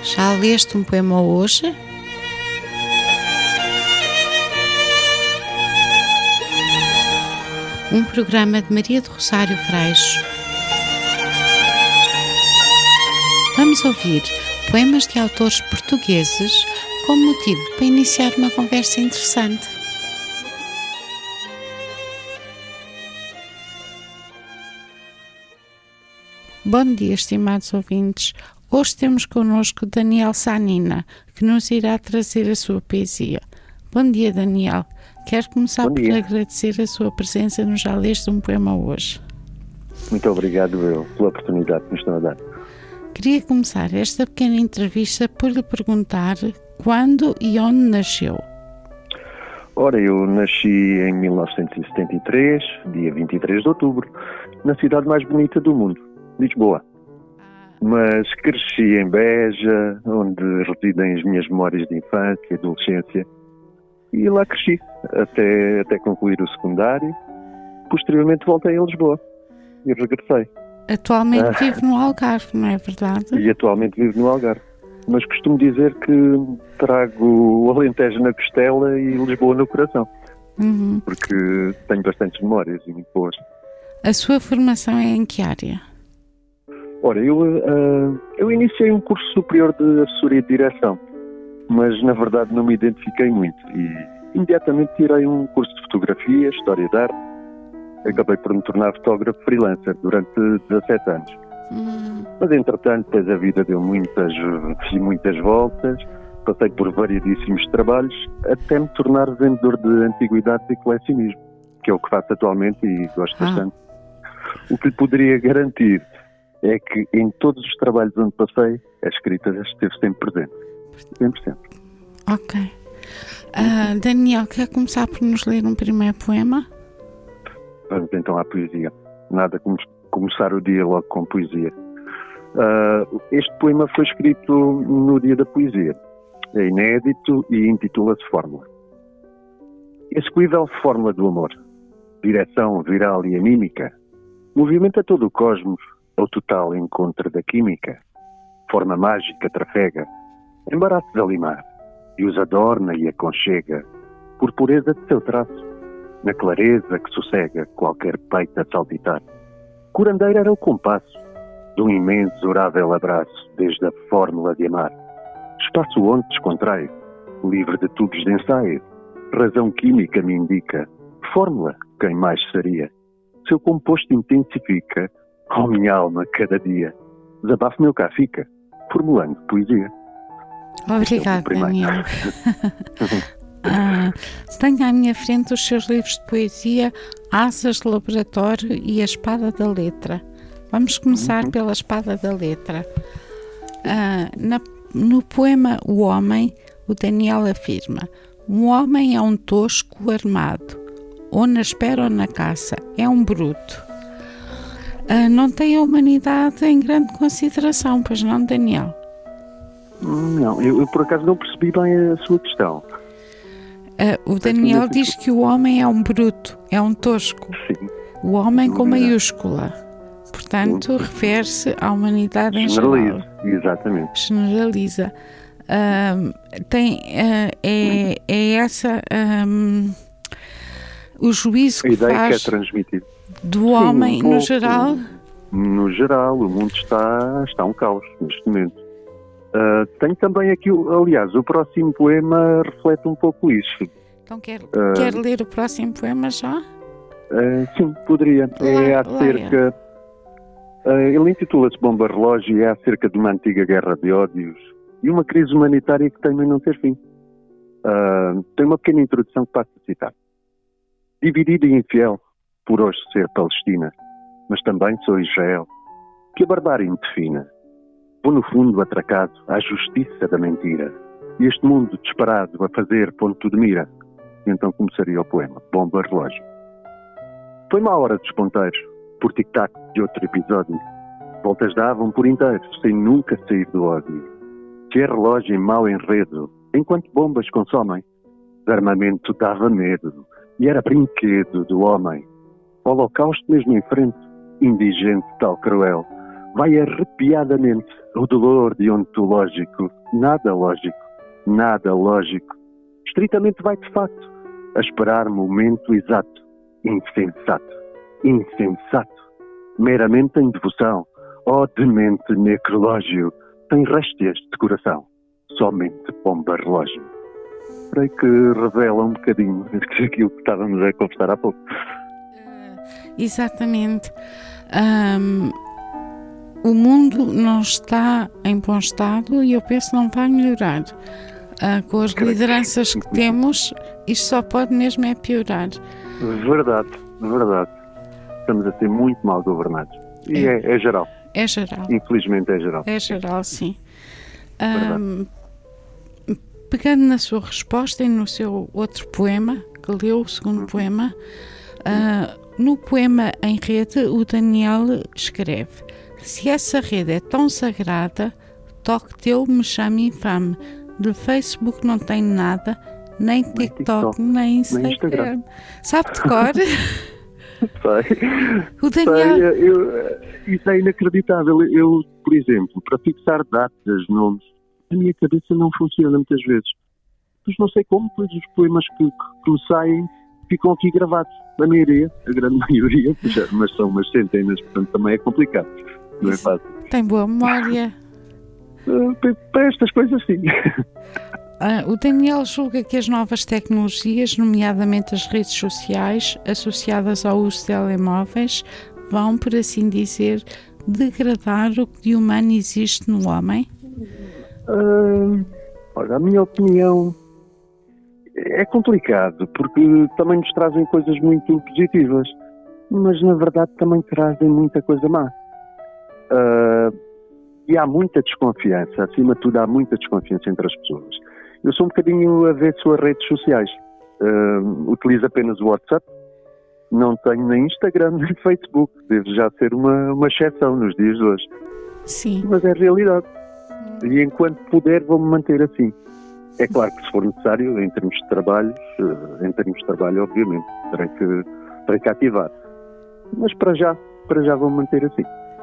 Já leste um poema hoje? Um programa de Maria do Rosário Freixo. Vamos ouvir poemas de autores portugueses como motivo para iniciar uma conversa interessante. Bom dia, estimados ouvintes. Hoje temos connosco Daniel Sanina, que nos irá trazer a sua poesia. Bom dia, Daniel. Quero começar por agradecer a sua presença no Já Leste um Poema hoje. Muito obrigado pela oportunidade que nos estão a dar. Queria começar esta pequena entrevista por lhe perguntar quando e onde nasceu. Ora, eu nasci em 1973, dia 23 de outubro, na cidade mais bonita do mundo, Lisboa. Mas cresci em Beja, onde residem as minhas memórias de infância e adolescência. E lá cresci, até concluir o secundário. Posteriormente voltei a Lisboa e regressei. Atualmente vive no Algarve, não é verdade? E atualmente vivo no Algarve. Mas costumo dizer que trago o Alentejo na costela e Lisboa no coração. Porque tenho bastantes memórias e muito boas. A sua formação é em que área? Ora, eu iniciei um curso superior de assessoria de direção, mas na verdade não me identifiquei muito e imediatamente tirei um curso de fotografia, história de arte. Acabei por me tornar fotógrafo freelancer durante 17 anos. Mas entretanto, depois a vida deu muitas voltas, passei por variedíssimos trabalhos, até me tornar vendedor de antiguidades e colecionismo, que é o que faço atualmente e gosto bastante. O que lhe poderia garantir é que em todos os trabalhos onde passei, a escrita esteve sempre presente. Sempre. Ok. Daniel, quer começar por nos ler um primeiro poema? Vamos então à poesia. Nada como começar o dia logo com poesia. Este poema foi escrito no dia da poesia. É inédito e intitula-se Fórmula. Execuível fórmula do amor. Direção viral e anímica. Movimenta todo o cosmos ao total encontro da química. Forma mágica trafega. Embaraços a limar. E os adorna e aconchega. Por pureza de seu traço. Na clareza que sossega qualquer peito a saltitar. Curandeiro era o compasso de um imensurável abraço desde a fórmula de amar. Espaço onde descontrai, livre de tubos de ensaio. Razão química me indica, fórmula quem mais seria. Seu composto intensifica, oh minha alma, cada dia. Desabafo meu cá fica, formulando poesia. Obrigada, Daniel. Tenho à minha frente os seus livros de poesia, Asas de Laboratório e A Espada da Letra. Vamos começar pela Espada da Letra. No poema O Homem, o Daniel afirma: um homem é um tosco armado, ou na espera ou na caça, é um bruto. Não tem a humanidade em grande consideração, pois não, Daniel? Não, eu por acaso não percebi bem a sua questão. O Daniel diz que o homem é um bruto, é um tosco. Sim. O homem com maiúscula. Portanto, refere-se à humanidade em geral. Generaliza, exatamente. Generaliza. É essa o juízo que faz que é transmitido do homem no geral? No geral, o mundo está um caos neste momento. Tenho também aqui, aliás, o próximo poema reflete um pouco isso. Então quer ler o próximo poema já? Sim, poderia. É acerca... ele intitula-se Bomba Relógio e é acerca de uma antiga guerra de ódios e uma crise humanitária que tem a não ter fim. Tem uma pequena introdução que passo a citar. Dividida e infiel, por hoje ser Palestina, mas também sou Israel, que a barbárie me defina. Vou no fundo atracado à justiça da mentira e este mundo disparado a fazer ponto de mira. Então começaria o poema Bomba Relógio. Foi má hora dos ponteiros, por tic-tac de outro episódio. Voltas davam por inteiro, sem nunca sair do ódio. Que é relógio em mau enredo, enquanto bombas consomem. O armamento dava medo, e era brinquedo do homem. Holocausto mesmo em frente, indigente tal cruel. vai arrepiadamente o dolor deontológico, nada lógico, estritamente vai de facto a esperar momento exato, insensato, meramente em devoção, demente necrológio, tem réstias de coração, somente pomba relógio. Creio que revela um bocadinho aquilo que estávamos a conversar há pouco. Exatamente. O mundo não está em bom estado e eu penso que não vai melhorar. Com as lideranças que temos, isto só pode mesmo é piorar. Verdade. Estamos a ser muito mal governados. E é geral. É geral. Infelizmente é geral. É geral, sim. Pegando na sua resposta e no seu outro poema, que leu o segundo poema, no poema em rede, o Daniel escreve: se essa rede é tão sagrada, toque teu me chama infame. Do Facebook não tem nada, nem TikTok, nem Instagram. Sabe de cor? Sei. O Daniel... Isso é inacreditável. Eu, por exemplo, para fixar datas, nomes, a minha cabeça não funciona muitas vezes. Pois não sei como, pois os poemas que me saem ficam aqui gravados. A maioria, a grande maioria, mas são umas centenas, portanto também é complicado. Não é fácil. Tem boa memória. Para estas coisas, sim. O Daniel julga que as novas tecnologias, nomeadamente as redes sociais, associadas ao uso de telemóveis, vão, por assim dizer, degradar o que de humano existe no homem? Olha, a minha opinião é complicado, porque também nos trazem coisas muito positivas, mas na verdade também trazem muita coisa má. E há muita desconfiança, acima de tudo há muita desconfiança entre as pessoas. Eu sou um bocadinho avesso a redes sociais, utilizo apenas o WhatsApp, não tenho nem Instagram nem Facebook, deve já ser uma exceção nos dias de hoje. Sim. Mas é a realidade. E enquanto puder vou-me manter assim. É claro que se for necessário, em termos de trabalho, obviamente, terei que ativar. Mas para já vou-me manter assim.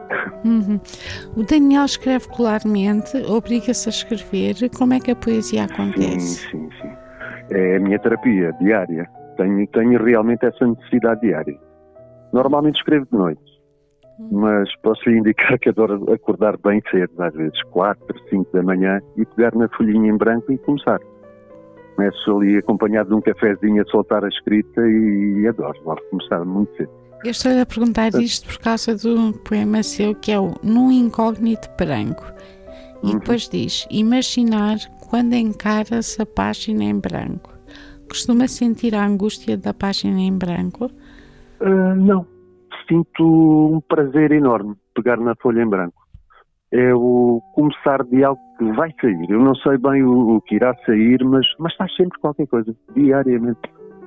O Daniel escreve regularmente, obriga-se a escrever. Como é que a poesia acontece? Sim. É a minha terapia diária. Tenho realmente essa necessidade diária. Normalmente escrevo de noite, mas posso indicar que adoro acordar bem cedo, às vezes 4, 5 da manhã, e pegar na folhinha em branco e começar. Começo ali acompanhado de um cafezinho a soltar a escrita e adoro começar muito cedo. Eu estou a perguntar isto por causa do poema seu, que é o Num Incógnito Branco. E depois diz: imaginar quando encaras a página em branco. Costuma sentir a angústia da página em branco? Não. Sinto um prazer enorme pegar na folha em branco. É o começar de algo que vai sair. Eu não sei bem o que irá sair, mas faz sempre qualquer coisa, diariamente.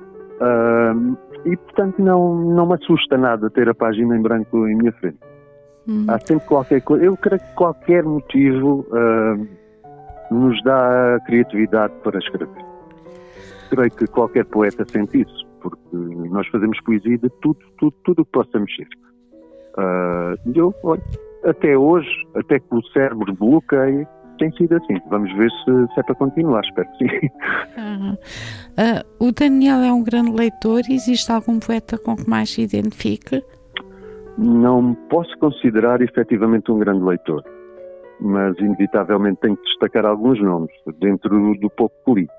E, portanto, não me assusta nada ter a página em branco em minha frente. Há sempre qualquer coisa. Eu creio que qualquer motivo nos dá a criatividade para escrever. Creio que qualquer poeta sente isso, porque nós fazemos poesia de tudo o que possa mexer. Olha, até hoje, até que o cérebro bloqueia, tem sido assim. Vamos ver se é para continuar, espero que sim. O Daniel é um grande leitor. Existe algum poeta com que mais se identifique? Não me posso considerar efetivamente um grande leitor, mas inevitavelmente tenho que destacar alguns nomes dentro do pouco que li.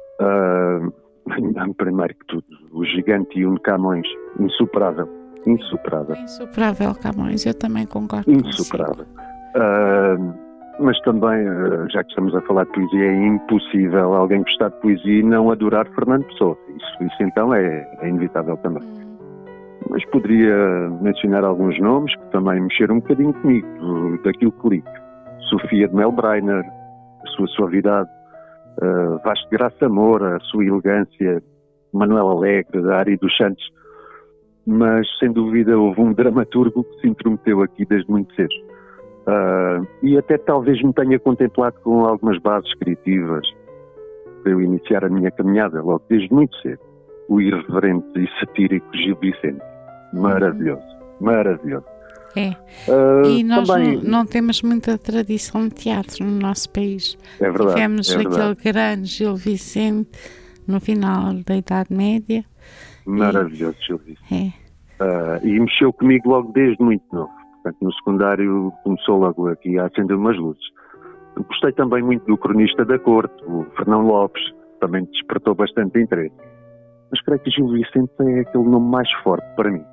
Primeiro que tudo, o gigante Ian Camões, insuperável. Insuperável Camões, eu também concordo. Insuperável. Mas também, já que estamos a falar de poesia, é impossível alguém gostar de poesia e não adorar Fernando Pessoa. Isso então é inevitável também. Mas poderia mencionar alguns nomes que também mexeram um bocadinho comigo, daquilo que li. Sofia de Melbrenner, a sua suavidade, Vasco de Graça Moura, a sua elegância, Manuel Alegre, Ari dos Santos. Mas, sem dúvida, houve um dramaturgo que se intrometeu aqui desde muito cedo. E até talvez me tenha contemplado com algumas bases criativas para eu iniciar a minha caminhada, logo desde muito cedo. O irreverente e satírico Gil Vicente. Maravilhoso. E nós também... não temos muita tradição de teatro no nosso país. É verdade. Tivemos é verdade. aquele grande Gil Vicente no final da Idade Média. Maravilhoso, Gil Vicente. É. E mexeu comigo logo desde muito novo. Portanto, no secundário começou logo aqui a acender umas luzes. Gostei também muito do cronista da corte, o Fernão Lopes, também despertou bastante interesse. Mas creio que Gil Vicente é aquele nome mais forte para mim.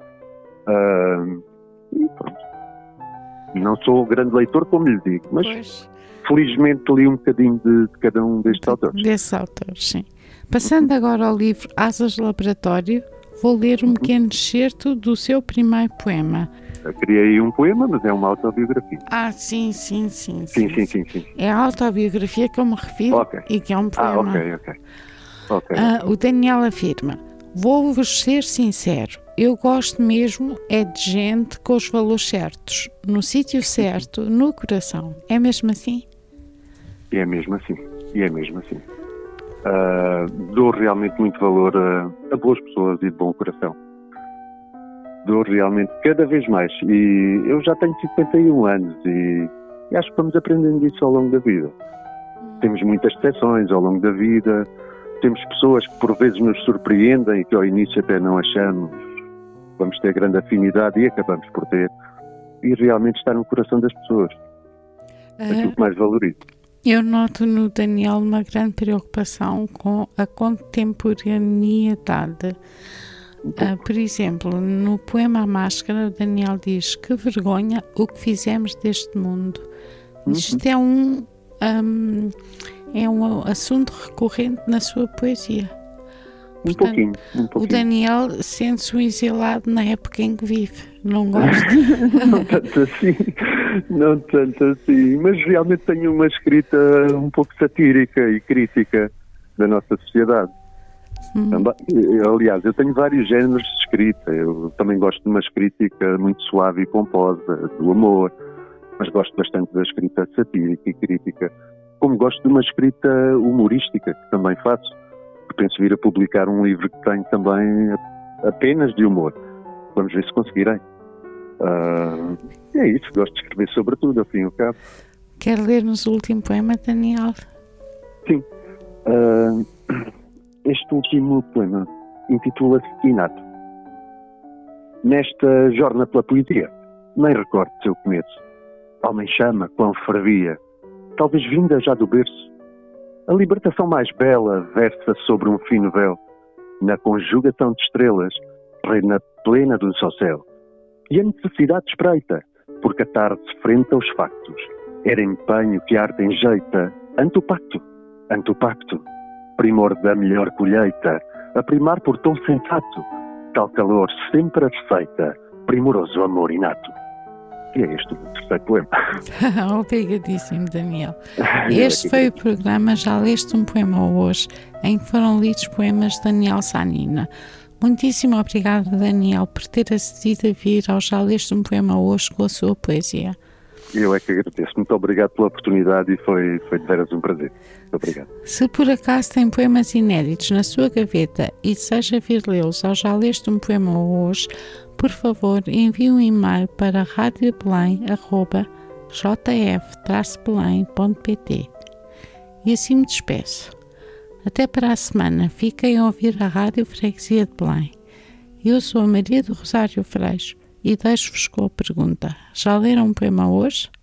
E pronto. Não sou grande leitor, como lhe digo, mas felizmente li um bocadinho de cada um destes autores. Desses autores, sim. Passando agora ao livro Asas de Laboratório, vou ler um pequeno excerto do seu primeiro poema. Eu criei um poema, mas é uma autobiografia. Sim. Sim. É a autobiografia que eu me refiro e que é um poema. Ok. O Daniel afirma: vou-vos ser sincero, eu gosto mesmo é de gente com os valores certos, no sítio certo, no coração. É mesmo assim? É mesmo assim. Dou realmente muito valor a boas pessoas e de bom coração. Dou realmente cada vez mais. E eu já tenho 51 anos e acho que vamos aprendendo isso ao longo da vida. Temos muitas decepções ao longo da vida. Temos pessoas que por vezes nos surpreendem e que ao início até não achamos. Vamos ter grande afinidade e acabamos por ter. E realmente está no coração das pessoas. Aquilo que mais valorizo. Eu noto no Daniel uma grande preocupação com a contemporaneidade. Por exemplo, no poema A Máscara, o Daniel diz: que vergonha o que fizemos deste mundo. Isto é um assunto recorrente na sua poesia. Portanto, pouquinho. O Daniel sente-se um exilado na época em que vive. Não gosta? Não tanto assim. Mas realmente tenho uma escrita um pouco satírica e crítica da nossa sociedade. Aliás, eu tenho vários géneros de escrita. Eu também gosto de uma escrita muito suave e pomposa, do amor, mas gosto bastante da escrita satírica e crítica, como gosto de uma escrita humorística, que também faço. Penso vir a publicar um livro que tem também apenas de humor. Vamos ver se conseguirei. É isso, gosto de escrever sobre tudo, ao fim e ao cabo. Quer ler-nos o último poema, Daniel? Sim. Este último poema intitula-se Inato. Nesta jornada pela poesia, nem recordo se eu conheço. Homem chama, quão fervia, talvez vinda já do berço. A libertação mais bela versa sobre um fino véu. Na conjugação de estrelas, reina plena do seu céu. E a necessidade espreita, porque a tarde se frente aos factos. Era empenho que a arte enjeita, ante o pacto, primor da melhor colheita, a primar por tom sensato, tal calor sempre aceita, primoroso amor inato. E é este o terceiro poema. Obrigadíssimo, Daniel. Este foi o programa Já Leste um Poema Hoje, em que foram lidos poemas de Daniel Sanina. Muitíssimo obrigada, Daniel, por ter acedido a vir ao Já Leste um Poema Hoje com a sua poesia. Eu é que agradeço. Muito obrigado pela oportunidade e foi de veras um prazer. Muito obrigado. Se por acaso tem poemas inéditos na sua gaveta e deseja vir lê-los ao Já Leste um Poema Hoje, por favor, envie um e-mail para radiobelém@jf-belém.pt. E assim me despeço. Até para a semana. Fiquem a ouvir a Rádio Freguesia de Belém. Eu sou a Maria do Rosário Freixo e deixo-vos com a pergunta: já leram um poema hoje?